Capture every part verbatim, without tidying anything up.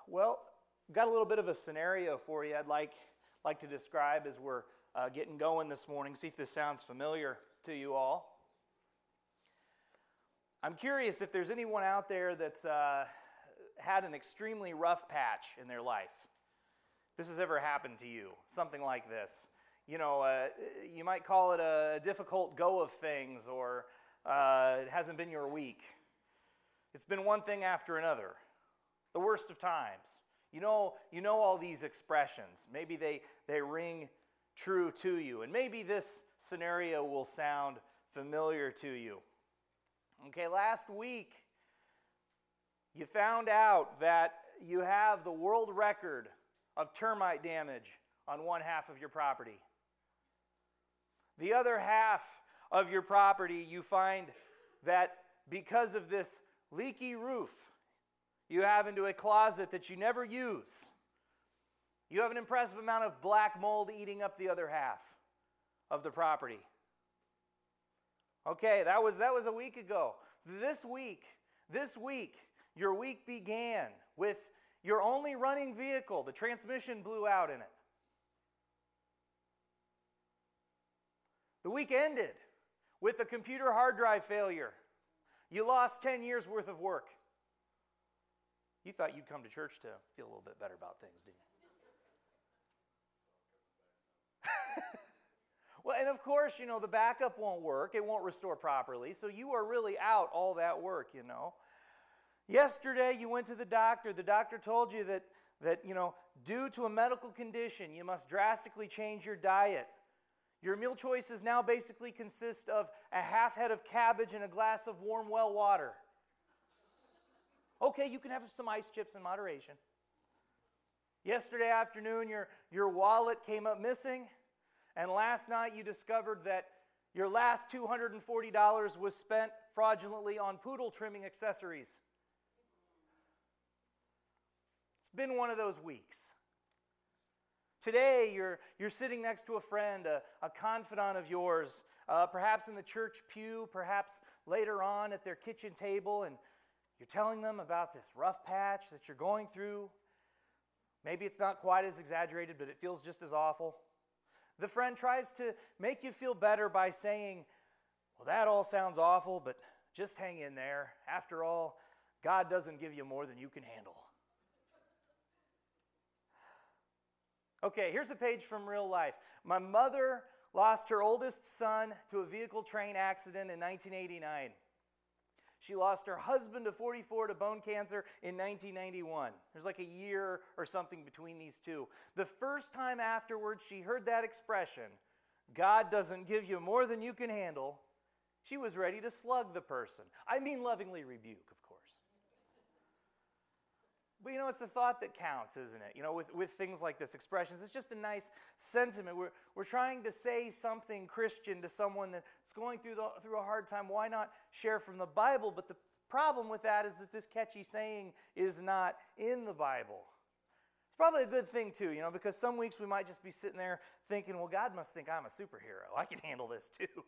Well, got a little bit of a scenario for you I'd like, like to describe as we're uh, getting going this morning. See if this sounds familiar to you all. I'm curious if there's anyone out there that's uh, had an extremely rough patch in their life. This has ever happened to you, something like this. You know, uh, you might call it a difficult go of things, or uh, it hasn't been your week. It's been one thing after another. The worst of times. You know, you know all these expressions. Maybe they, they ring true to you. And maybe this scenario will sound familiar to you. Okay, last week, you found out that you have the world record of termite damage on one half of your property. The other half of your property, you find that because of this leaky roof you have into a closet that you never use, you have an impressive amount of black mold eating up the other half of the property. Okay, that was that was a week ago. So this week, this week, your week began with your only running vehicle. The transmission blew out in it. The week ended with a computer hard drive failure. You lost ten years worth of work. You thought you'd come to church to feel a little bit better about things, didn't you? Well, and of course, you know, the backup won't work. It won't restore properly. So you are really out all that work, you know. Yesterday, you went to the doctor. The doctor told you that, that, you know, due to a medical condition, you must drastically change your diet. Your meal choices now basically consist of a half head of cabbage and a glass of warm well water. Okay, you can have some ice chips in moderation. Yesterday afternoon, your, your wallet came up missing. And last night you discovered that your last two hundred forty dollars was spent fraudulently on poodle trimming accessories. It's been one of those weeks. Today you're, you're sitting next to a friend, a, a confidant of yours, uh, perhaps in the church pew, perhaps later on at their kitchen table, and you're telling them about this rough patch that you're going through. Maybe it's not quite as exaggerated, but it feels just as awful. The friend tries to make you feel better by saying, well, that all sounds awful, but just hang in there. After all, God doesn't give you more than you can handle. Okay, here's a page from real life. My mother lost her oldest son to a vehicle train accident in nineteen eighty-nine. She lost her husband to forty-four to bone cancer in nineteen ninety-one. There's like a year or something between these two. The first time afterwards she heard that expression, God doesn't give you more than you can handle, she was ready to slug the person. I mean lovingly rebuke, of course. But you know, it's the thought that counts, isn't it? You know, with, with things like this, expressions, it's just a nice sentiment. We're, we're trying to say something Christian to someone that's going through, the, through a hard time. Why not share from the Bible? But the problem with that is that this catchy saying is not in the Bible. It's probably a good thing too, you know, because some weeks we might just be sitting there thinking, well, God must think I'm a superhero. I can handle this too.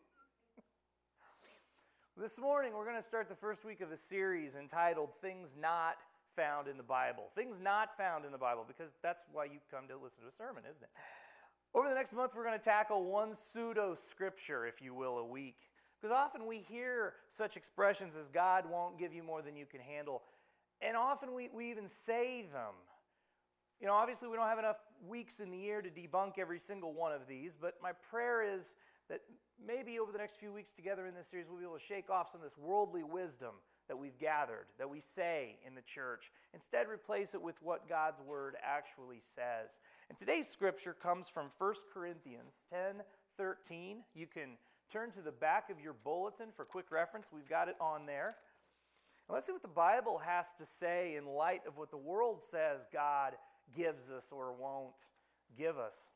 This morning, we're going to start the first week of a series entitled Things Not Found in the Bible. Things not found in the Bible, because that's why you come to listen to a sermon, isn't it? Over the next month, we're going to tackle one pseudo-scripture, if you will, a week. Because often we hear such expressions as God won't give you more than you can handle. And often we, we even say them. You know, obviously we don't have enough weeks in the year to debunk every single one of these, but my prayer is that maybe over the next few weeks together in this series, we'll be able to shake off some of this worldly wisdom that we've gathered, that we say in the church. Instead, replace it with what God's Word actually says. And today's scripture comes from First Corinthians ten thirteen. You can turn to the back of your bulletin for quick reference. We've got it on there. And let's see what the Bible has to say in light of what the world says God gives us or won't give us.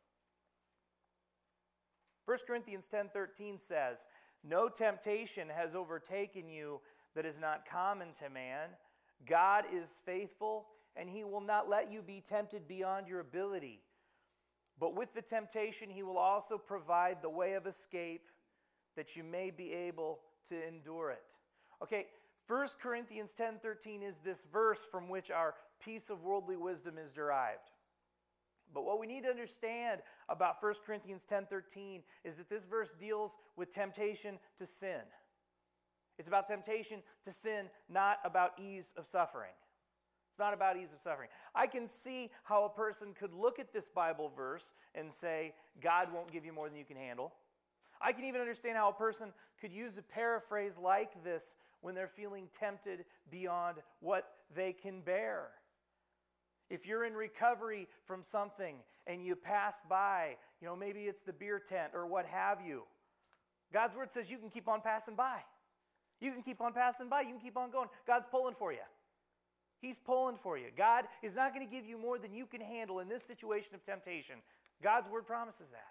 First Corinthians ten thirteen says, "No temptation has overtaken you that is not common to man. God is faithful, and He will not let you be tempted beyond your ability. But with the temptation, He will also provide the way of escape that you may be able to endure it." Okay, First Corinthians ten thirteen is this verse from which our piece of worldly wisdom is derived. But what we need to understand about First Corinthians ten thirteen is that this verse deals with temptation to sin. It's about temptation to sin, not about ease of suffering. It's not about ease of suffering. I can see how a person could look at this Bible verse and say, God won't give you more than you can handle. I can even understand how a person could use a paraphrase like this when they're feeling tempted beyond what they can bear. If you're in recovery from something and you pass by, you know, maybe it's the beer tent or what have you, God's word says you can keep on passing by. You can keep on passing by. You can keep on going. God's pulling for you. He's pulling for you. God is not going to give you more than you can handle in this situation of temptation. God's word promises that.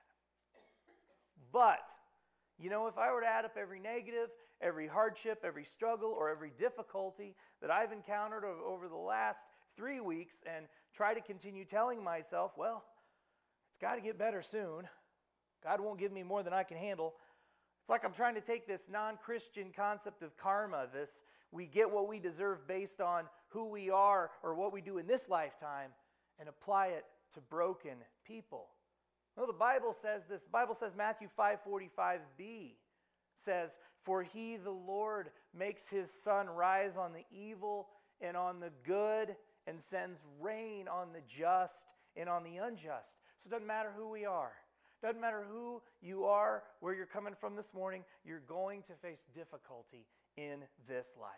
But, you know, if I were to add up every negative, every hardship, every struggle, or every difficulty that I've encountered over the last three weeks and try to continue telling myself, well, it's got to get better soon. God won't give me more than I can handle. It's like I'm trying to take this non-Christian concept of karma, this we get what we deserve based on who we are or what we do in this lifetime, and apply it to broken people. Well, the Bible says this. The Bible says Matthew five forty-five b says, "For he, the Lord, makes his sun rise on the evil and on the good, and sends rain on the just and on the unjust." So it doesn't matter who we are. Doesn't matter who you are, where you're coming from this morning, you're going to face difficulty in this life.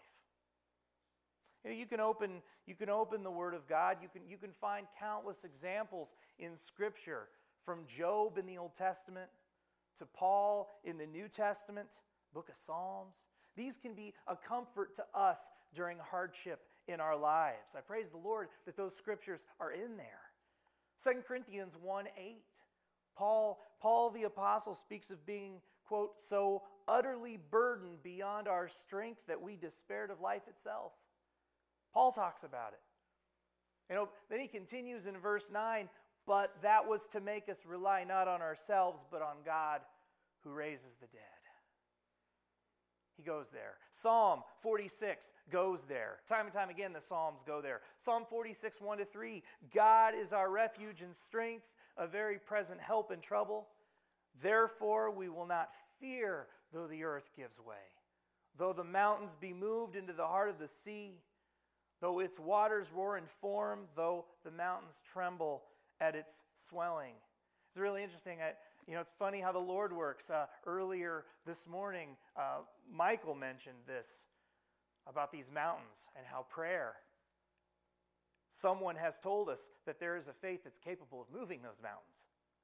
You know, you can open, you can open the Word of God. You can, you can find countless examples in Scripture, from Job in the Old Testament to Paul in the New Testament, book of Psalms. These can be a comfort to us during hardship in our lives. I praise the Lord that those Scriptures are in there. Second Corinthians one eight. Paul, Paul the Apostle speaks of being, quote, so utterly burdened beyond our strength that we despaired of life itself. Paul talks about it. You know, then he continues in verse nine, but that was to make us rely not on ourselves, but on God who raises the dead. He goes there. Psalm forty-six goes there. Time and time again, the Psalms go there. Psalm forty-six, one to three, God is our refuge and strength, a very present help in trouble. Therefore we will not fear, though the earth gives way, though the mountains be moved into the heart of the sea, though its waters roar and foam, though the mountains tremble at its swelling. It's really interesting. I, you know, it's funny how the Lord works. Uh, earlier this morning, uh, Michael mentioned this about these mountains and how prayer, someone has told us that there is a faith that's capable of moving those mountains.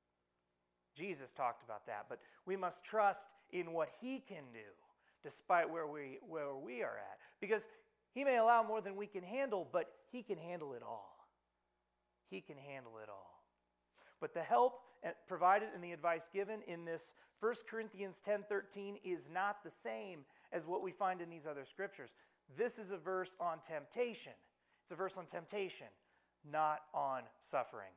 Jesus talked about that, but we must trust in what He can do despite where we, where we are at. Because He may allow more than we can handle, but He can handle it all. He can handle it all. But the help provided and the advice given in this First Corinthians ten thirteen is not the same as what we find in these other scriptures. This is a verse on temptation. It's a verse on temptation, not on suffering.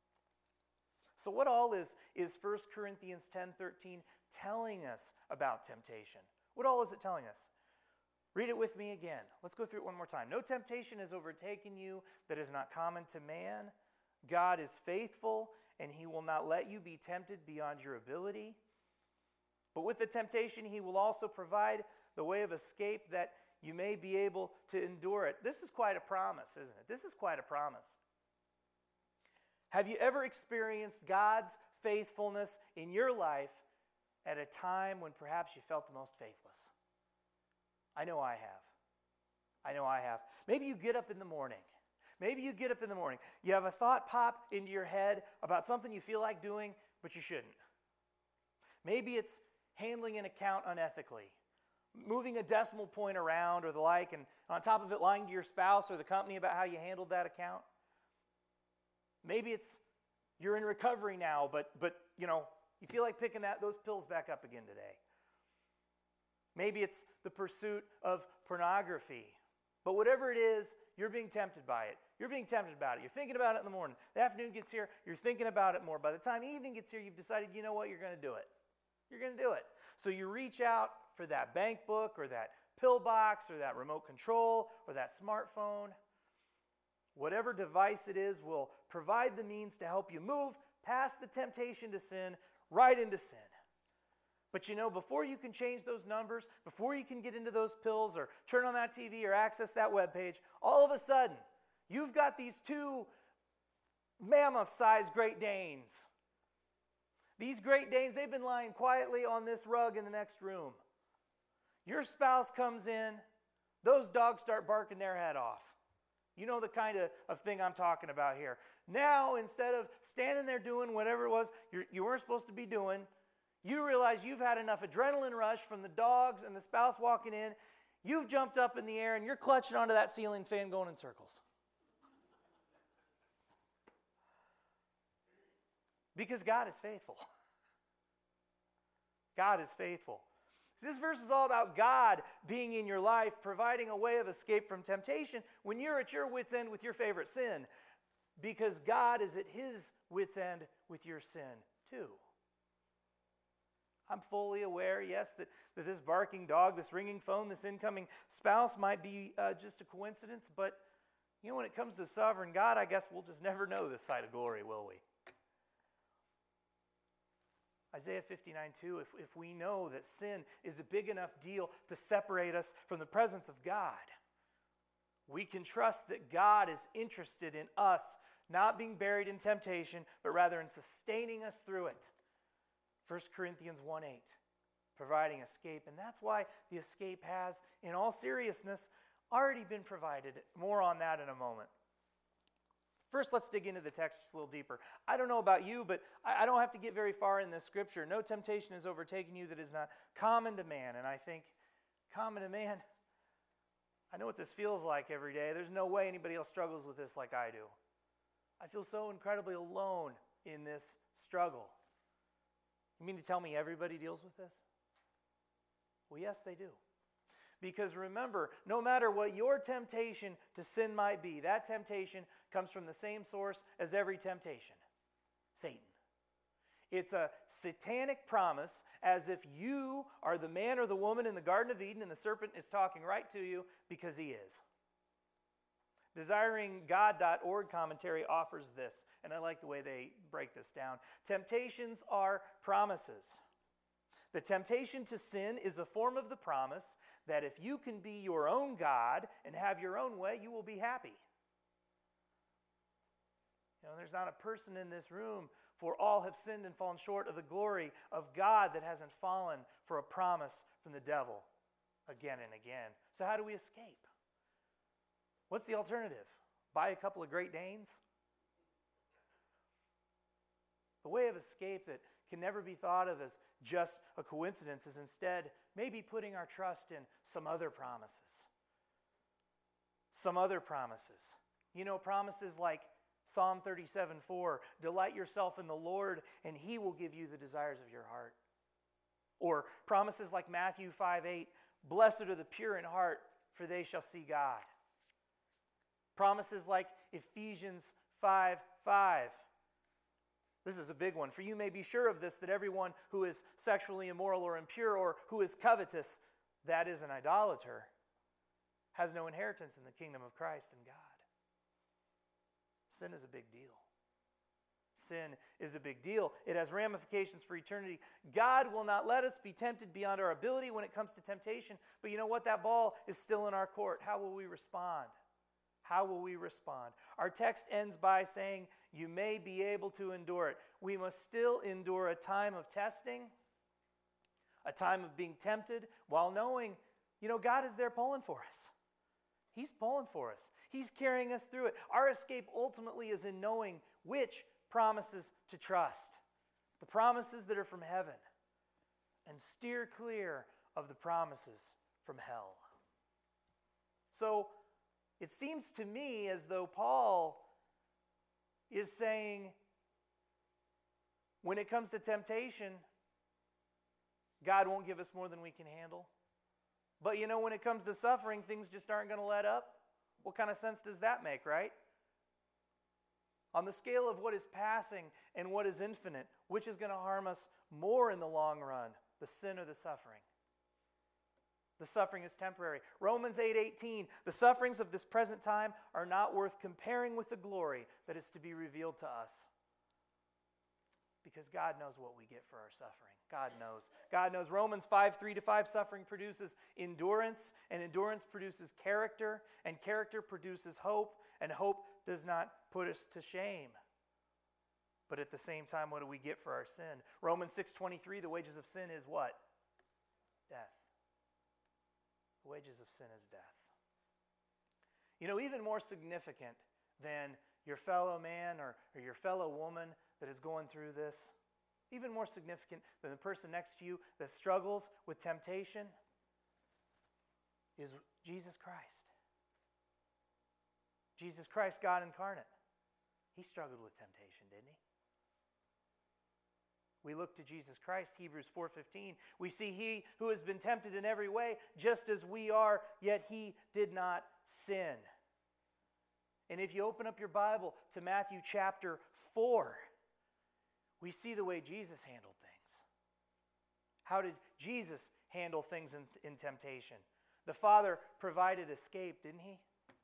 So what all is, is First Corinthians ten thirteen telling us about temptation? What all is it telling us? Read it with me again. Let's go through it one more time. No temptation has overtaken you that is not common to man. God is faithful, and He will not let you be tempted beyond your ability. But with the temptation, He will also provide the way of escape that you may be able to endure it. This is quite a promise, isn't it? This is quite a promise. Have you ever experienced God's faithfulness in your life at a time when perhaps you felt the most faithless? I know I have. I know I have. Maybe you get up in the morning. Maybe you get up in the morning. You have a thought pop into your head about something you feel like doing, but you shouldn't. Maybe it's handling an account unethically, moving a decimal point around or the like, and on top of it lying to your spouse or the company about how you handled that account. Maybe it's you're in recovery now, but but you know, you feel like picking that those pills back up again today. Maybe it's the pursuit of pornography. But whatever it is, you're being tempted by it. You're being tempted about it. You're thinking about it in the morning. The afternoon gets here, you're thinking about it more. By the time evening gets here, you've decided, you know what, you're going to do it. You're going to do it. So you reach out for that bank book or that pillbox or that remote control or that smartphone. Whatever device it is will provide the means to help you move past the temptation to sin, right into sin. But you know, before you can change those numbers, before you can get into those pills or turn on that T V or access that web page, all of a sudden, you've got these two mammoth-sized Great Danes. These Great Danes, they've been lying quietly on this rug in the next room. Your spouse comes in, those dogs start barking their head off. You know the kind of, of thing I'm talking about here. Now, instead of standing there doing whatever it was you're, you weren't supposed to be doing, you realize you've had enough adrenaline rush from the dogs and the spouse walking in. You've jumped up in the air and you're clutching onto that ceiling fan going in circles. Because God is faithful. God is faithful. This verse is all about God being in your life, providing a way of escape from temptation when you're at your wit's end with your favorite sin. Because God is at His wit's end with your sin too. I'm fully aware, yes, that, that this barking dog, this ringing phone, this incoming spouse might be uh, just a coincidence. But, you know, when it comes to sovereign God, I guess we'll just never know this side of glory, will we? Isaiah fifty-nine two, if, if we know that sin is a big enough deal to separate us from the presence of God, we can trust that God is interested in us not being buried in temptation, but rather in sustaining us through it. First Corinthians one eight, providing escape. And that's why the escape has, in all seriousness, already been provided. More on that in a moment. First, let's dig into the text just a little deeper. I don't know about you, but I don't have to get very far in this scripture. No temptation has overtaken you that is not common to man. And I think, common to man, I know what this feels like every day. There's no way anybody else struggles with this like I do. I feel so incredibly alone in this struggle. You mean to tell me everybody deals with this? Well, yes, they do. Because remember, no matter what your temptation to sin might be, that temptation comes from the same source as every temptation, Satan. It's a satanic promise, as if you are the man or the woman in the Garden of Eden and the serpent is talking right to you because he is. desiring god dot org commentary offers this, and I like the way they break this down. Temptations are promises. The temptation to sin is a form of the promise that if you can be your own God and have your own way, you will be happy. You know, there's not a person in this room, for all have sinned and fallen short of the glory of God, that hasn't fallen for a promise from the devil again and again. So how do we escape? What's the alternative? Buy a couple of Great Danes? The way of escape that can never be thought of as just a coincidence is instead maybe putting our trust in some other promises. Some other promises. You know, promises like Psalm thirty-seven four, delight yourself in the Lord and He will give you the desires of your heart. Or promises like Matthew five eight, blessed are the pure in heart, for they shall see God. Promises like Ephesians five five. This is a big one. For you may be sure of this, that everyone who is sexually immoral or impure or who is covetous, that is an idolater, has no inheritance in the kingdom of Christ and God. Sin is a big deal. Sin is a big deal. It has ramifications for eternity. God will not let us be tempted beyond our ability when it comes to temptation. But you know what? That ball is still in our court. How will we respond? How will we respond? Our text ends by saying, you may be able to endure it. We must still endure a time of testing, a time of being tempted, while knowing, you know, God is there pulling for us. He's pulling for us. He's carrying us through it. Our escape ultimately is in knowing which promises to trust. The promises that are from heaven. And steer clear of the promises from hell. So, it seems to me as though Paul is saying, when it comes to temptation, God won't give us more than we can handle. But you know, when it comes to suffering, things just aren't going to let up. What kind of sense does that make, right? On the scale of what is passing and what is infinite, which is going to harm us more in the long run, the sin or the suffering? The suffering is temporary. Romans eight eighteen, the sufferings of this present time are not worth comparing with the glory that is to be revealed to us. Because God knows what we get for our suffering. God knows. God knows. Romans five, three to five, suffering produces endurance, and endurance produces character, and character produces hope, and hope does not put us to shame. But at the same time, what do we get for our sin? Romans six twenty-three, the wages of sin is what? Death. The wages of sin is death. You know, even more significant than your fellow man or, or your fellow woman that is going through this, even more significant than the person next to you that struggles with temptation, is Jesus Christ. Jesus Christ, God incarnate. He struggled with temptation, didn't he? We look to Jesus Christ, Hebrews four fifteen. We see he who has been tempted in every way, just as we are, yet he did not sin. And if you open up your Bible to Matthew chapter four, we see the way Jesus handled things. How did Jesus handle things in, in temptation? The Father provided escape, didn't he?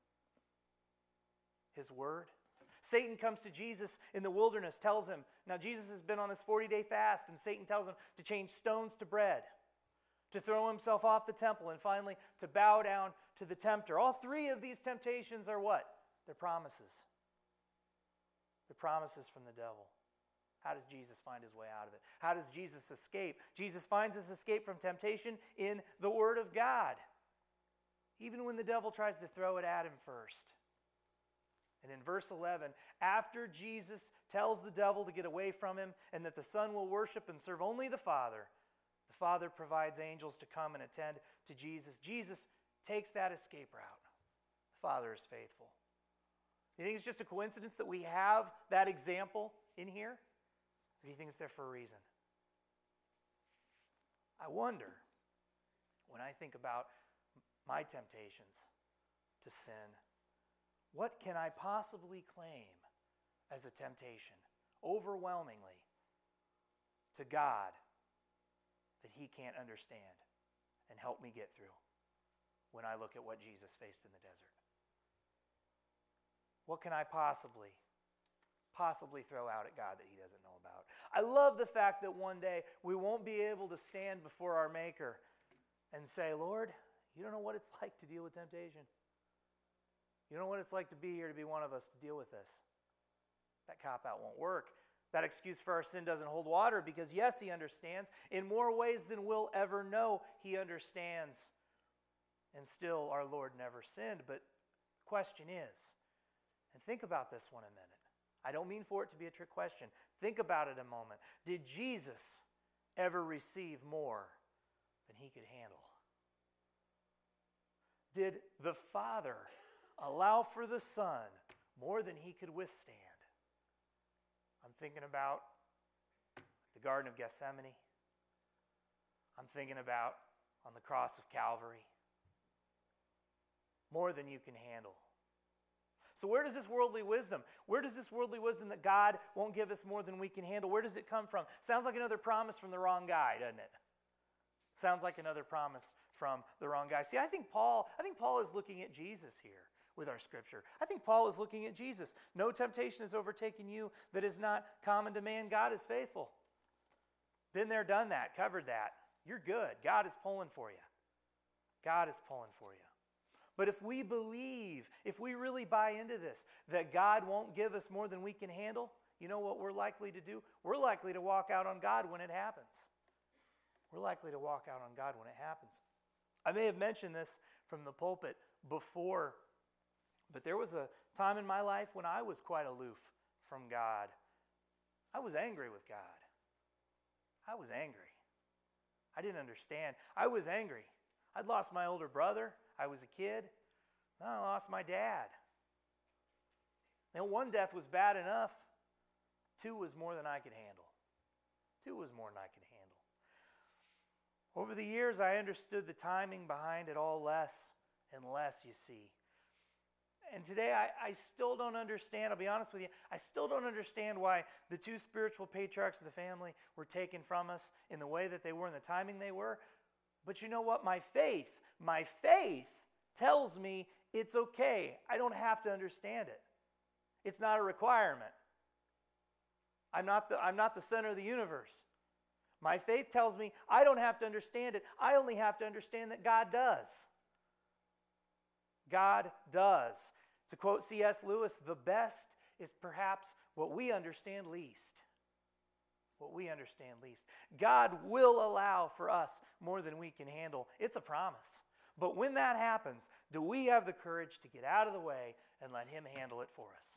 His word. Satan comes to Jesus in the wilderness, tells him, now Jesus has been on this forty-day fast, and Satan tells him to change stones to bread, to throw himself off the temple, and finally to bow down to the tempter. All three of these temptations are what? They're promises. They're promises from the devil. How does Jesus find his way out of it? How does Jesus escape? Jesus finds his escape from temptation in the Word of God, even when the devil tries to throw it at him first. And in verse eleven, after Jesus tells the devil to get away from him and that the Son will worship and serve only the Father, the Father provides angels to come and attend to Jesus. Jesus takes that escape route. The Father is faithful. You think it's just a coincidence that we have that example in here? Or do you think it's there for a reason? I wonder, when I think about my temptations to sin, what can I possibly claim as a temptation, overwhelmingly, to God that he can't understand and help me get through when I look at what Jesus faced in the desert? What can I possibly, possibly throw out at God that he doesn't know about? I love the fact that one day we won't be able to stand before our Maker and say, Lord, you don't know what it's like to deal with temptation. You know what it's like to be here, to be one of us, to deal with this. That cop-out won't work. That excuse for our sin doesn't hold water because, yes, he understands. In more ways than we'll ever know, he understands. And still, our Lord never sinned. But the question is, and think about this one a minute. I don't mean for it to be a trick question. Think about it a moment. Did Jesus ever receive more than he could handle? Did the Father allow for the Son more than he could withstand? I'm thinking about the Garden of Gethsemane. I'm thinking about on the cross of Calvary. More than you can handle. So where does this worldly wisdom, where does this worldly wisdom that God won't give us more than we can handle, where does it come from? Sounds like another promise from the wrong guy, doesn't it? Sounds like another promise from the wrong guy. See, I think Paul, I think Paul is looking at Jesus here with our scripture. I think Paul is looking at Jesus. No temptation has overtaken you that is not common to man. God is faithful. Been there, done that, covered that. You're good. God is pulling for you. God is pulling for you. But if we believe, if we really buy into this, that God won't give us more than we can handle, you know what we're likely to do? We're likely to walk out on God when it happens. We're likely to walk out on God when it happens. I may have mentioned this from the pulpit before, but there was a time in my life when I was quite aloof from God. I was angry with God. I was angry. I didn't understand. I was angry. I'd lost my older brother. I was a kid. Then I lost my dad. Now, one death was bad enough. Two was more than I could handle. Two was more than I could handle. Over the years, I understood the timing behind it all less and less, you see. And today, I, I still don't understand, I'll be honest with you, I still don't understand why the two spiritual patriarchs of the family were taken from us in the way that they were and the timing they were. But you know what? My faith, My faith tells me it's okay. I don't have to understand it. It's not a requirement. I'm not the, I'm not the center of the universe. My faith tells me I don't have to understand it. I only have to understand that God does. God does. To quote C S Lewis, the best is perhaps what we understand least. What we understand least. God will allow for us more than we can handle. It's a promise. But when that happens, do we have the courage to get out of the way and let Him handle it for us?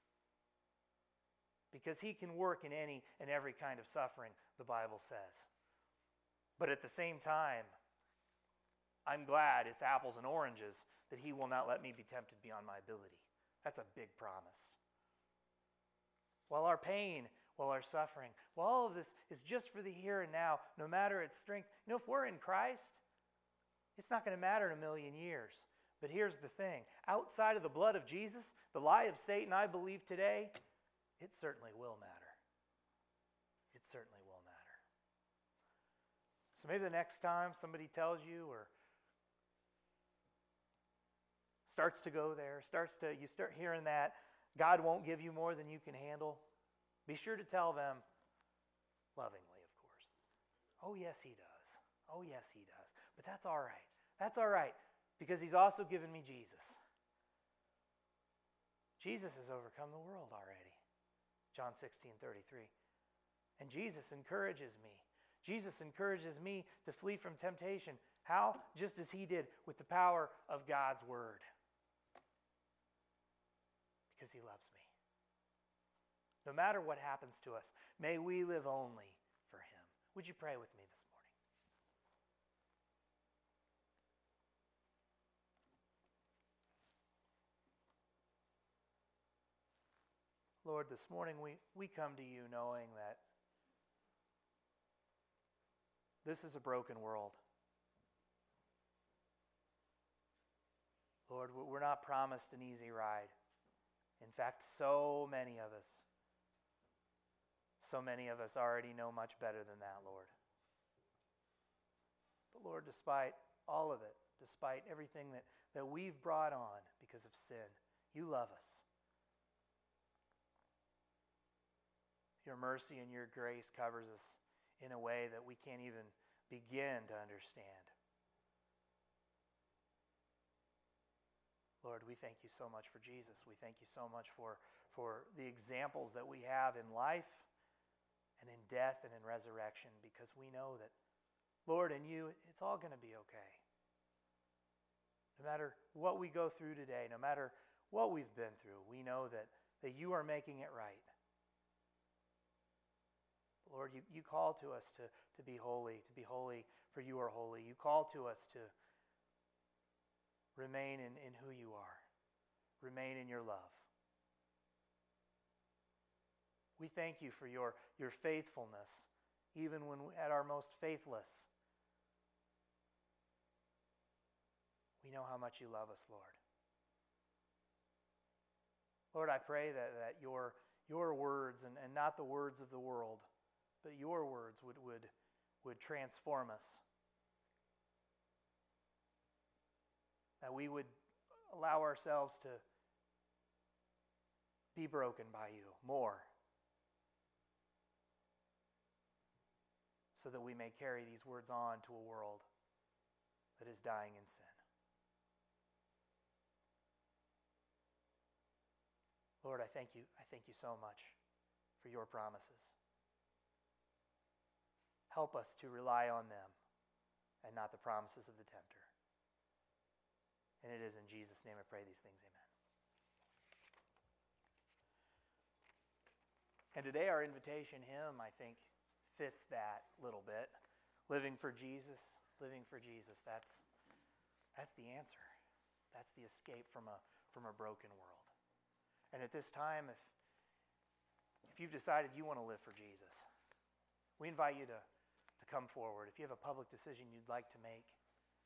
Because He can work in any and every kind of suffering, the Bible says. But at the same time, I'm glad it's apples and oranges that He will not let me be tempted beyond my ability. That's a big promise. While our pain, while our suffering, while all of this is just for the here and now, no matter its strength, you know, if we're in Christ, it's not going to matter in a million years. But here's the thing. Outside of the blood of Jesus, the lie of Satan, I believe today, it certainly will matter. It certainly will matter. So maybe the next time somebody tells you or starts to go there, starts to, you start hearing that God won't give you more than you can handle, be sure to tell them, lovingly, of course, oh, yes, He does. Oh, yes, He does. But that's all right. That's all right, because He's also given me Jesus. Jesus has overcome the world already. John sixteen thirty-three. And Jesus encourages me. Jesus encourages me to flee from temptation. How? Just as He did with the power of God's Word. Because He loves me. No matter what happens to us, may we live only for Him. Would you pray with me this morning? Lord, this morning we, we come to You knowing that this is a broken world. Lord, we're not promised an easy ride. In fact, so many of us, so many of us already know much better than that, Lord. But Lord, despite all of it, despite everything that, that we've brought on because of sin, You love us. Your mercy and Your grace covers us in a way that we can't even begin to understand. Lord, we thank You so much for Jesus. We thank You so much for, for the examples that we have in life and in death and in resurrection, because we know that, Lord, in You, it's all going to be okay. No matter what we go through today, no matter what we've been through, we know that, that You are making it right. Lord, you, you call to us to, to be holy, to be holy for You are holy. You call to us to remain in, in who You are, remain in Your love. We thank You for your, your faithfulness, even when we, at our most faithless. We know how much You love us, Lord. Lord, I pray that, that your, your words, and, and not the words of the world, but Your words would, would, would transform us. That we would allow ourselves to be broken by You more, so that we may carry these words on to a world that is dying in sin. Lord, I thank You, I thank You so much for Your promises. Help us to rely on them and not the promises of the tempter. And it is in Jesus' name I pray these things, amen. And today our invitation hymn, I think, fits that little bit. Living for Jesus, living for Jesus, that's, that's the answer. That's the escape from a, from a broken world. And at this time, if, if you've decided you want to live for Jesus, we invite you to, to come forward. If you have a public decision you'd like to make,